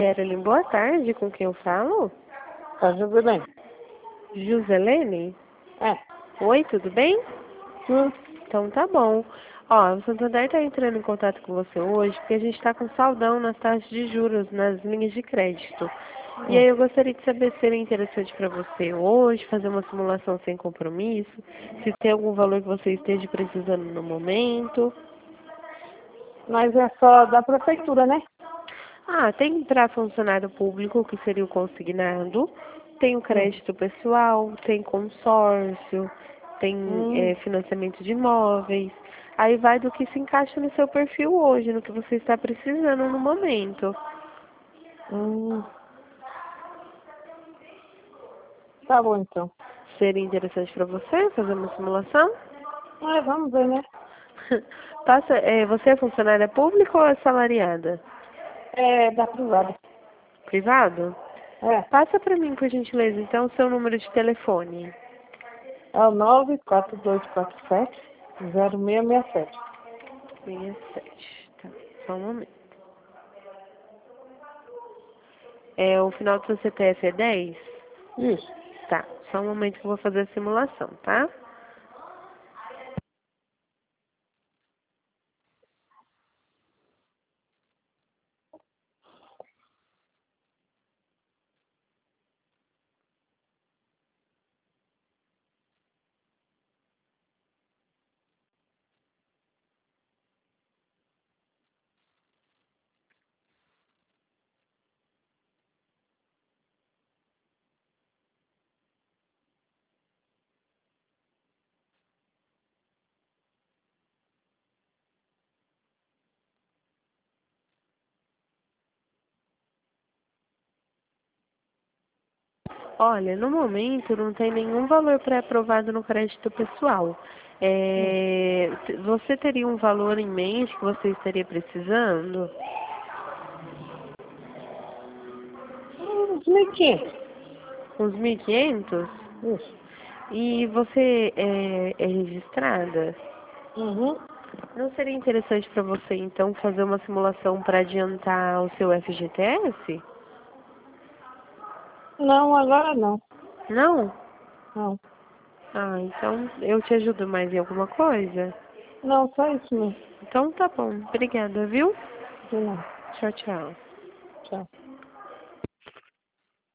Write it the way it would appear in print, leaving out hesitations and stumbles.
Kerlin, boa tarde, com quem eu falo? Tá tudo bem? Juselene? É. Oi, tudo bem? Então tá bom. Ó, o Santander tá entrando em contato com você hoje porque a gente tá com saldão nas taxas de juros, nas linhas de crédito. E aí eu gostaria de saber se seria interessante para você hoje fazer uma simulação sem compromisso, se tem algum valor que você esteja precisando no momento. Mas é só da prefeitura, né? Ah, tem para funcionário público, que seria o consignado, tem o crédito pessoal, tem consórcio, tem financiamento de imóveis. Aí vai do que se encaixa no seu perfil hoje, no que você está precisando no momento. Tá bom, então. Seria interessante para você fazer uma simulação? Vamos ver, né? Você é funcionária pública ou é salariada? É da privada. Privado? É. Passa para mim, por gentileza, então, o seu número de telefone. É o 94247-0667. 67, tá. Só um momento. O final do seu CPF é 10? Isso. Tá. Só um momento que eu vou fazer a simulação, tá? Olha, no momento não tem nenhum valor pré-aprovado no crédito pessoal. Você teria um valor em mente que você estaria precisando? Uns 1.500. Uns 1.500? Isso. E você é registrada? Não seria interessante para você, então, fazer uma simulação para adiantar o seu FGTS? Não, agora não. Não? Não. Ah, então eu te ajudo mais em alguma coisa? Não, só isso mesmo. Então tá bom. Obrigada, viu? De nada. Tchau, tchau. Tchau.